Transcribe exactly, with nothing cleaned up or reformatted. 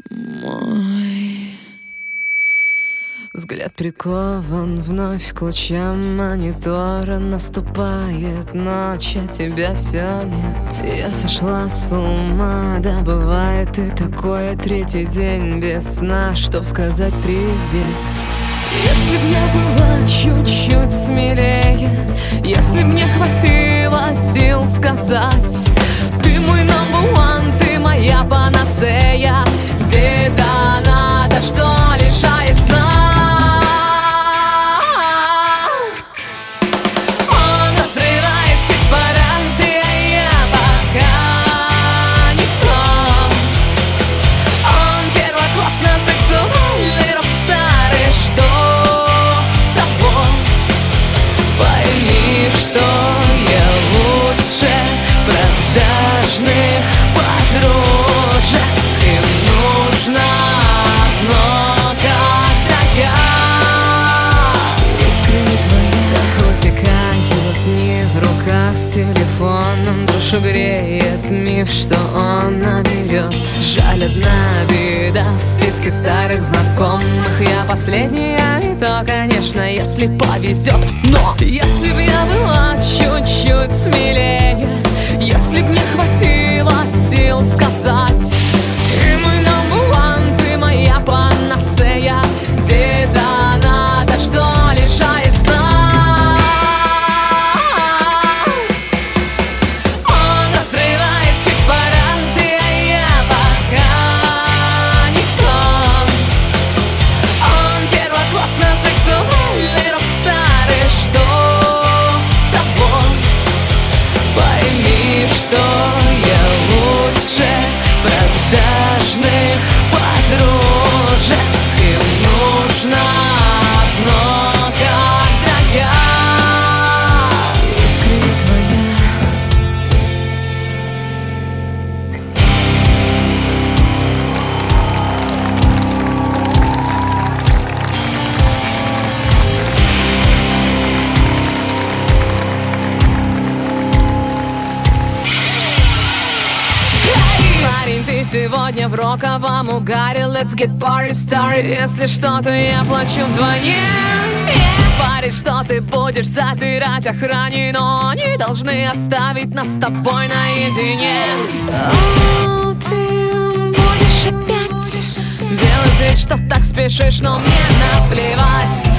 Мой взгляд прикован вновь к лучам монитора. Наступает ночь, а тебя все нет. Я сошла с ума, да бывает и такое. Третий день без сна, чтоб сказать привет. Если б я была чуть-чуть смелее, если б мне хватило сил сказать: ты мой number one, ты моя панацея, детонатор, что лишает сна. Он разрывает хит-парады, а я пока никто. Он первоклассно сексуальный рок-стар, и что с того? Пойми, что я лучше продажных подружек. Им нужно одно, как я. Искренне твоя. Так утекают дни в руках с телефоном. Душу греет миф, что он наберет. Жаль, одна беда в списке старых знакомых. Я последняя, и то, конечно, если повезет. Но если б я была чуть-чуть смелее, если б мне хватило сил сказать: ты мой number one, ты моя панацея, детонатор, что лишает сна. Он разрывает хит-парады, а я пока никто. Он первоклассно сексуальный рок-стар, и что с того? Пойми, что я лучше продажных подружек. Им нужно одно, как я. Искренне твоя. Парень, ты сегодня в роковом угаре. Let's get party started. Если что, то я плачу вдвойне. Yeah. Парень, что ты будешь затирать охране, но они должны оставить нас с тобой наедине. О, ты будешь опять делать вид, что так спешишь, но мне наплевать.